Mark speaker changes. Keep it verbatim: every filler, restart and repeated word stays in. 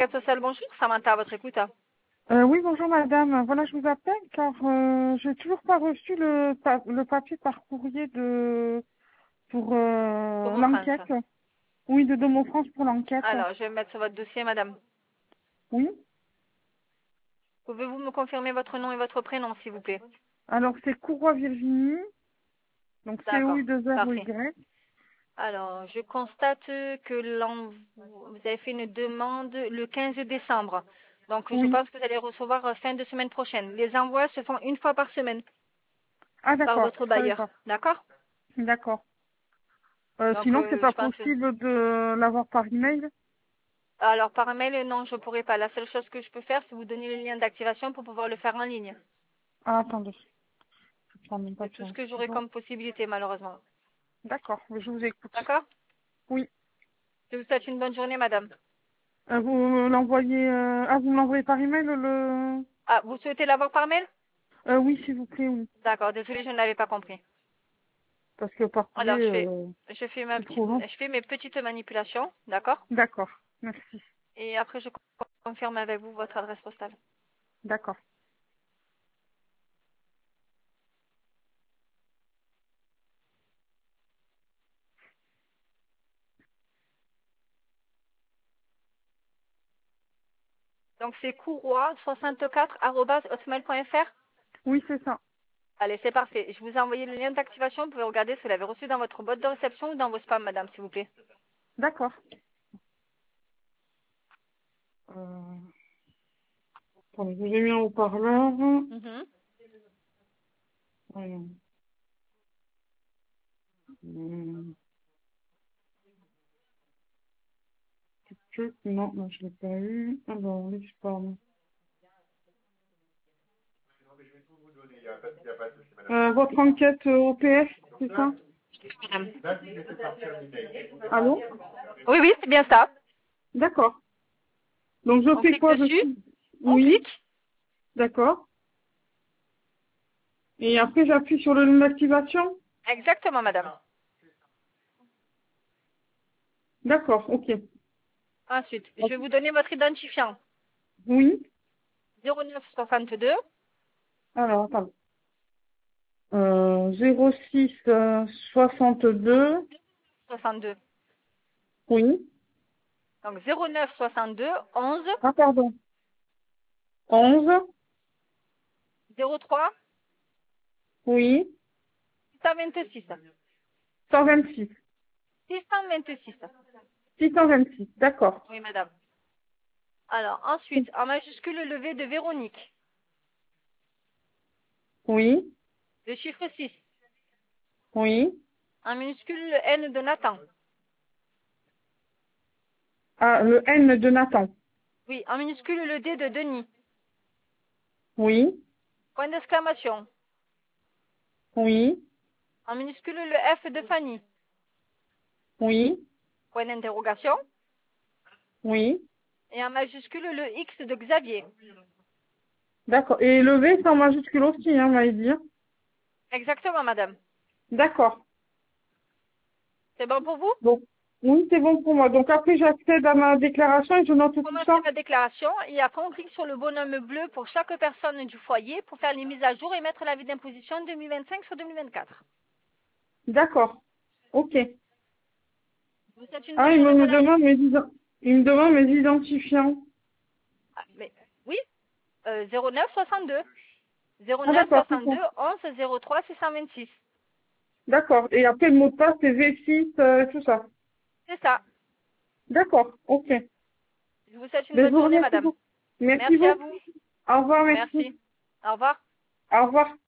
Speaker 1: Enquête sociale, bonjour. Samantha, à votre écoute.
Speaker 2: Euh, oui, bonjour madame. Voilà, je vous appelle car euh, j'ai toujours pas reçu le, pa- le papier par courrier de pour euh,
Speaker 1: Domo France.
Speaker 2: l'enquête. Oui, de Domo France pour l'enquête.
Speaker 1: Alors, je vais me mettre sur votre dossier, madame.
Speaker 2: Oui.
Speaker 1: Pouvez-vous me confirmer votre nom et votre prénom, s'il vous plaît?
Speaker 2: Alors c'est Courroy Virginie, donc C O
Speaker 1: D'accord,
Speaker 2: U deux R O
Speaker 1: parfait.
Speaker 2: Y.
Speaker 1: Alors, je constate que l'en- vous avez fait une demande le quinze décembre. Donc, je
Speaker 2: Oui.
Speaker 1: pense que vous allez recevoir euh, fin de semaine prochaine. Les envois se font une fois par semaine
Speaker 2: Ah
Speaker 1: par
Speaker 2: d'accord,
Speaker 1: votre
Speaker 2: je savais
Speaker 1: bailleur.
Speaker 2: pas.
Speaker 1: D'accord?
Speaker 2: D'accord. Euh,
Speaker 1: Donc,
Speaker 2: sinon c'est
Speaker 1: euh,
Speaker 2: pas
Speaker 1: je pense que...
Speaker 2: possible de l'avoir par email.
Speaker 1: Alors, par mail, non, je ne pourrai pas. La seule chose que je peux faire, c'est vous donner le lien d'activation pour pouvoir le faire en ligne.
Speaker 2: Ah attendez, je prends mon
Speaker 1: C'est tout
Speaker 2: papier.
Speaker 1: ce que j'aurai
Speaker 2: Bon.
Speaker 1: comme possibilité, malheureusement.
Speaker 2: D'accord, je vous écoute.
Speaker 1: D'accord?
Speaker 2: Oui.
Speaker 1: Je vous souhaite une bonne journée, madame.
Speaker 2: Euh, vous l'envoyez euh... ah vous me l'envoyez par email le
Speaker 1: Ah, vous souhaitez l'avoir par mail?
Speaker 2: euh, oui s'il vous plaît, oui.
Speaker 1: D'accord, désolé, je ne l'avais pas compris.
Speaker 2: Parce que par
Speaker 1: Alors,
Speaker 2: courrier,
Speaker 1: je fais,
Speaker 2: euh,
Speaker 1: je fais ma
Speaker 2: c'est
Speaker 1: petite,
Speaker 2: trop long.
Speaker 1: je fais mes petites manipulations, d'accord?
Speaker 2: D'accord, merci.
Speaker 1: Et après, je confirme avec vous votre adresse postale.
Speaker 2: D'accord.
Speaker 1: Donc, c'est courroie soixante-quatre arobase hotmail point fr.
Speaker 2: Oui, c'est ça.
Speaker 1: Allez, c'est parfait. Je vous ai envoyé le lien d'activation. Vous pouvez regarder si vous l'avez reçu dans votre boîte de réception ou dans vos spams, madame, s'il vous plaît.
Speaker 2: D'accord. Euh, attendez, je vous ai mis en haut-parleur.
Speaker 1: Mhm.
Speaker 2: Voyons. Hum, que- Non, non, je l'ai pas eu. Alors, oui, je parle. Euh, votre enquête euh, O P F, c'est ça? Allô?
Speaker 1: Oui, oui, c'est bien ça.
Speaker 2: D'accord. Donc, je
Speaker 1: On
Speaker 2: fais
Speaker 1: clique
Speaker 2: quoi
Speaker 1: dessus.
Speaker 2: dessus?
Speaker 1: On
Speaker 2: Oui,
Speaker 1: clique.
Speaker 2: d'accord. Et après, j'appuie sur le lien d'activation?
Speaker 1: Exactement, madame.
Speaker 2: D'accord, ok.
Speaker 1: Ensuite, je vais vous donner votre identifiant.
Speaker 2: Oui.
Speaker 1: zéro neuf soixante-deux
Speaker 2: Alors, attendez. Euh, zéro six euh, soixante-deux.
Speaker 1: soixante-deux.
Speaker 2: Oui.
Speaker 1: Donc zéro neuf soixante-deux onze
Speaker 2: Ah, pardon. Onze.
Speaker 1: zéro trois
Speaker 2: Oui.
Speaker 1: six cent vingt-six.
Speaker 2: Cent vingt-six.
Speaker 1: six cent vingt-six.
Speaker 2: Six cent vingt-six. D'accord.
Speaker 1: Oui, madame. Alors, ensuite, en majuscule, le V de Véronique.
Speaker 2: Oui.
Speaker 1: Le chiffre six.
Speaker 2: Oui.
Speaker 1: En minuscule, le N de Nathan.
Speaker 2: Ah, le N de Nathan.
Speaker 1: Oui, en minuscule, le D de Denis.
Speaker 2: Oui.
Speaker 1: Point d'exclamation.
Speaker 2: Oui.
Speaker 1: En minuscule, le F de Fanny.
Speaker 2: Oui.
Speaker 1: Point d'interrogation.
Speaker 2: Oui.
Speaker 1: Et en majuscule, le X de Xavier.
Speaker 2: D'accord. Et le V, c'est en majuscule aussi, hein, on m'avait dit.
Speaker 1: Exactement, madame.
Speaker 2: D'accord.
Speaker 1: C'est bon pour vous?
Speaker 2: Donc, oui, c'est bon pour moi. Donc après, j'accède à ma déclaration et je note tout
Speaker 1: Commencez
Speaker 2: ça.
Speaker 1: la déclaration et après on clique sur le bonhomme bleu pour chaque personne du foyer pour faire les mises à jour et mettre l'avis d'imposition deux mille vingt-cinq sur deux mille vingt-quatre.
Speaker 2: D'accord. Ok.
Speaker 1: Je vous souhaite une
Speaker 2: Ah,
Speaker 1: bonne
Speaker 2: il me,
Speaker 1: journée,
Speaker 2: me
Speaker 1: madame.
Speaker 2: demande mes, iden- il me demande mes identifiants.
Speaker 1: Ah, mais oui, euh, zéro neuf soixante-deux.
Speaker 2: Ah,
Speaker 1: zéro neuf
Speaker 2: d'accord, c'est ça.
Speaker 1: soixante-deux onze zéro trois six cent vingt-six.
Speaker 2: D'accord. Et après, le mot de passe, c'est V six, euh, tout ça.
Speaker 1: C'est ça.
Speaker 2: D'accord. Ok.
Speaker 1: Je vous souhaite une
Speaker 2: Ben, je
Speaker 1: bonne
Speaker 2: vous
Speaker 1: journée,
Speaker 2: remercie
Speaker 1: madame.
Speaker 2: beaucoup. Merci
Speaker 1: Merci à
Speaker 2: beaucoup.
Speaker 1: vous.
Speaker 2: Au revoir, merci.
Speaker 1: Merci. Au revoir.
Speaker 2: Au revoir.